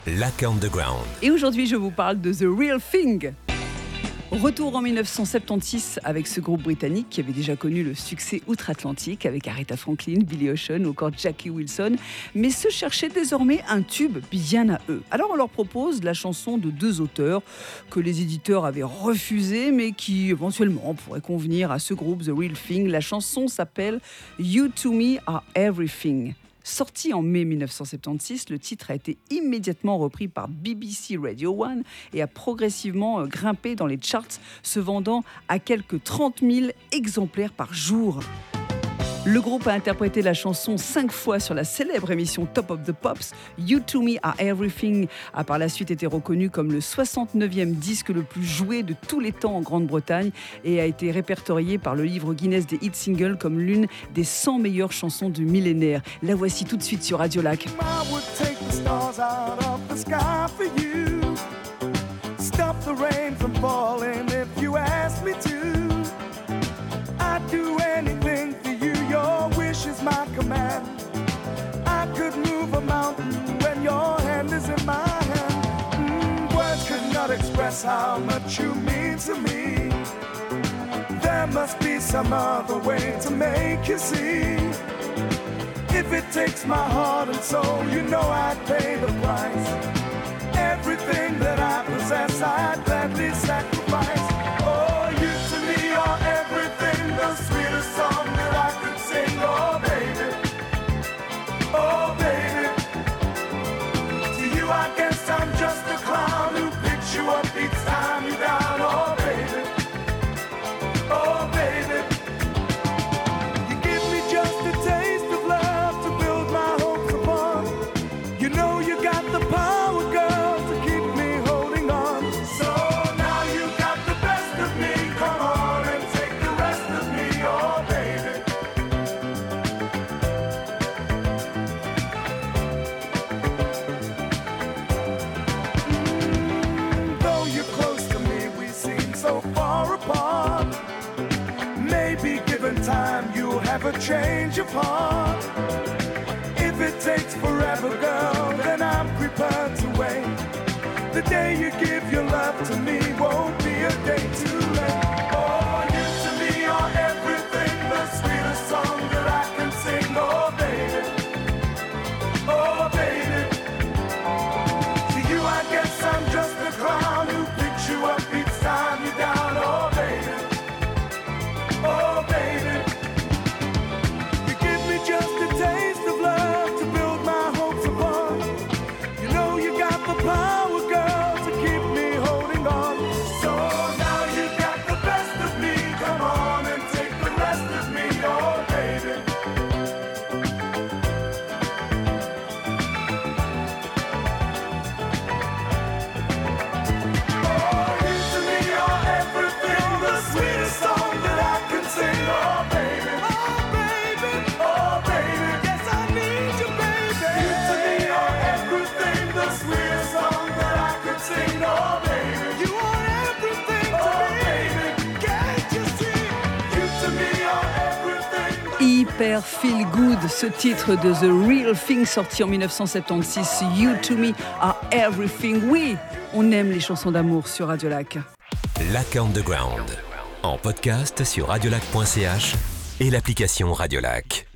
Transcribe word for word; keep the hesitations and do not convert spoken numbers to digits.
Lac Underground. Et aujourd'hui, je vous parle de The Real Thing. Retour en dix-neuf cent soixante-seize avec ce groupe britannique qui avait déjà connu le succès outre-Atlantique avec Aretha Franklin, Billy Ocean ou encore Jackie Wilson, mais se cherchait désormais un tube bien à eux. Alors on leur propose la chanson de deux auteurs que les éditeurs avaient refusé, mais qui éventuellement pourraient convenir à ce groupe The Real Thing. La chanson s'appelle You to Me Are Everything. Sorti en mai dix-neuf cent soixante-seize, le titre a été immédiatement repris par B B C Radio un et a progressivement grimpé dans les charts, se vendant à quelques trente mille exemplaires par jour. Le groupe a interprété la chanson cinq fois sur la célèbre émission Top of the Pops. You to Me Are Everything a par la suite été reconnu comme le soixante-neuvième disque le plus joué de tous les temps en Grande-Bretagne et a été répertorié par le livre Guinness des hit singles comme l'une des cent meilleures chansons du millénaire. La voici tout de suite sur Radio Lac. My command. I could move a mountain when your hand is in my hand. Mm, words could not express how much you mean to me. There must be some other way to make you see. If it takes my heart and soul, you know I'd pay the price. Everything that I possess, I'd gladly sacrifice. Oh, you to me are everything, the sweetest song that I could sing. Oh, oh baby, to you I guess I'm just a clown who picks you up each time you're down. Oh baby, oh baby, you give me just a taste of love to build my hopes upon. You know you got the power, girl, to keep me holding on. So now you got the best of me, come on and take the rest of me. Oh baby, time you'll have a change of heart. If it takes forever, girl, then I'm prepared to wait. The day you give your love to me won't be a day too late. Oh, you to me are everything, the sweetest song that I can sing. Oh baby, oh baby, to you I guess I'm just a clown who picks you up each time you're down. Oh baby, oh baby, you give me just a taste of love to build my hopes upon. You know you got the power, girl, to keep me holding on. So now you got the best of me, come on and take the rest of me. Oh baby, oh you to me are everything, the sweetest song that I can sing. Oh baby, oh baby, oh baby, yes I need you baby. You to me are everything, the sweetest song that I could sing. Oh baby, you are everything to oh, me baby, can't you see? You to me are everything. Hyper feel good, ce titre de The Real Thing sorti en dix-neuf cent soixante-seize. You to me are everything. Oui, on aime les chansons d'amour sur Radio Lac. Lac Underground. En podcast sur radiolac point c h et l'application Radio Lac.